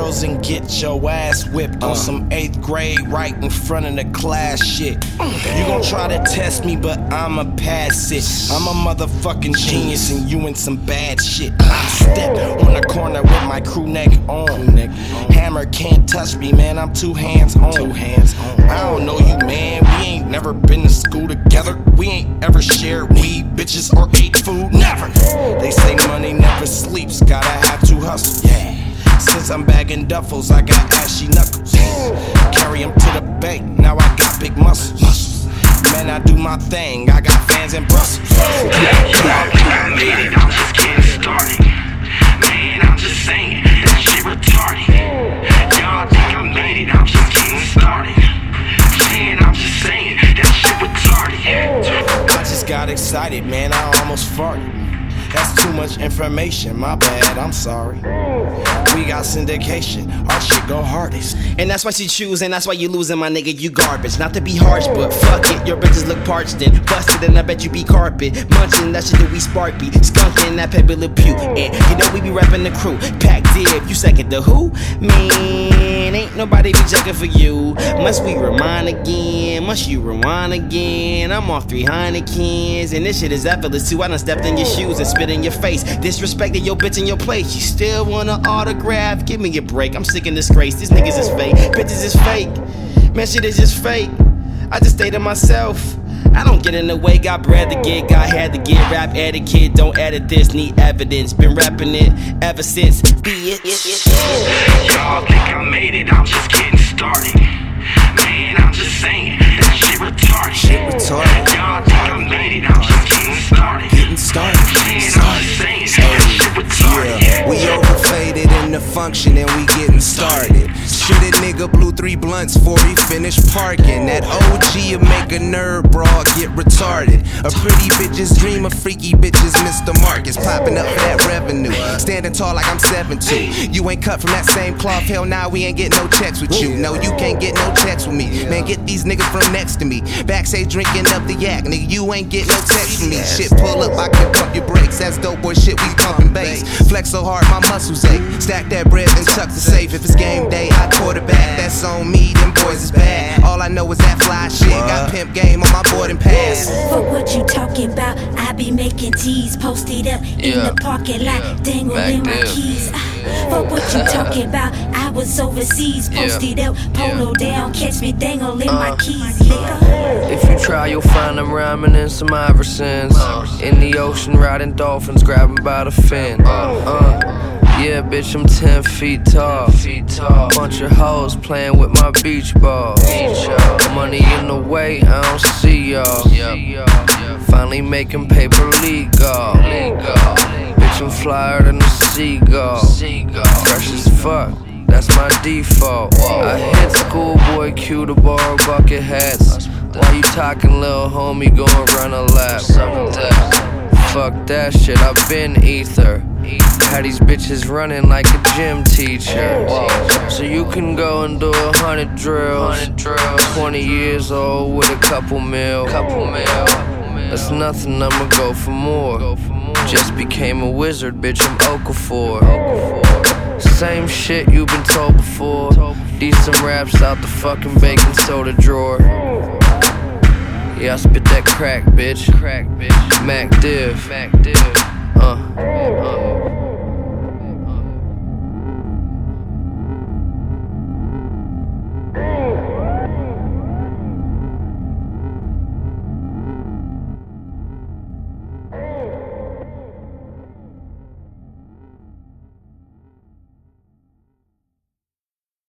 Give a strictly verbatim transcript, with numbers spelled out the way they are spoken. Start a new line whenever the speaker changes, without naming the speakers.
girls and get your ass whipped on some eighth grade right in front of the class shit. You gon' try to test me, but I'ma pass it. I'm a motherfucking genius and you in some bad shit. I step on the corner with my crew neck on. Hammer can't touch me, man, I'm two hands on. Two hands on. I don't know you, man, we ain't never been to school together. We ain't ever shared weed, bitches, or ate food, never. They say money never sleeps, gotta have to hustle. Yeah. Since I'm bagging duffels, I got ashy knuckles. Carry them to the bank, now I got big muscles. Man, I do my thing, I got fans in Brussels.
I made it, I'm just getting started. Man, I'm just saying, that shit retarded. Y'all think I made it, I'm just getting started. Man, I'm just saying, that shit retarded.
I just got excited, man, I almost farted. That's too much information, my bad, I'm sorry. We got syndication, our shit go hardest.
And that's why she choose, and that's why you losing, my nigga, you garbage. Not to be harsh, but fuck it, your bitches look parched and busted, and I bet you be carpet. Munching that shit that we spark be, skunking that pebble of pew. And you know we be reppin' the crew, pack dib, you second the who? Man, ain't nobody be checking for you. Must we remind again, must you rewind again? I'm off three Heinekens, and this shit is effortless too. I done stepped in your shoes and spit in your face, disrespected your bitch in your place. You still want an autograph? Give me a break, I'm sick and disgrace. These niggas is fake, bitches is fake. Man, shit is just fake. I just stay to myself. I don't get in the way, got bread to get, got had to get. Rap etiquette, don't edit this, need evidence. Been rapping it ever since. Be it.
Y'all think I made it, I'm just getting started. Man, I'm just saying, that shit retarded.
Shit retarded.
Y'all think I made it, I'm just getting started.
Getting started.
Man, I'm just saying, that shit retarded.
Yeah, we overfaded in the function and we getting started. Shit, a nigga blew three blunts before he finished parking. That O G'll make a nerd broad get retarded. A pretty bitch's dream of freaky bitches, Mister Marcus. Popping up for that revenue. Standing tall like I'm seven two. You ain't cut from that same cloth, hell nah, we ain't getting no checks with you. No, you can't get no checks with me. Man, get these niggas from next to me. Backstage drinking up the yak, nigga, you ain't get no text from me. Shit, pull up, I can pump your brakes. That's dope boy shit, we pumping bass. Flex so hard, my muscles ache. Stack that bread and chuck the safe. If it's game day, I quarterback. That's on me, them boys is bad. All I know is that fly shit. Got pimp game on my boarding pass.
For what you talking about, I be making G's. Posted up in
Yeah.
the parking lot,
Yeah.
dangling my
Back
keys. For what you talking about, I was overseas. Posted up, polo down, catch me dangling my keys, nigga.
If you try, you'll find them rhyming in some Iversons. In the ocean, riding dolphins, grabbing by the fin. Uh, yeah, bitch, I'm ten feet tall. Bunch of hoes playing with my beach ball. Money in the way, I don't see y'all. Finally making paper legal. Bitch, I'm flyer than a seagull. Fresh as fuck, that's my default. I hit schoolboy Q to borrow bucket hats. Why you talking, little homie, gon' run a lap? Fuck that shit, I've been ether. Had these bitches running like a gym teacher. So you can go and do a hundred drills. Twenty years old with a couple mil. That's nothing, I'ma go for more. Just became a wizard, bitch, I'm Okafor. Same shit you been told before. Decent raps out the fucking baking soda drawer. Yeah, I spit that crack, bitch. Mac Div. Uh.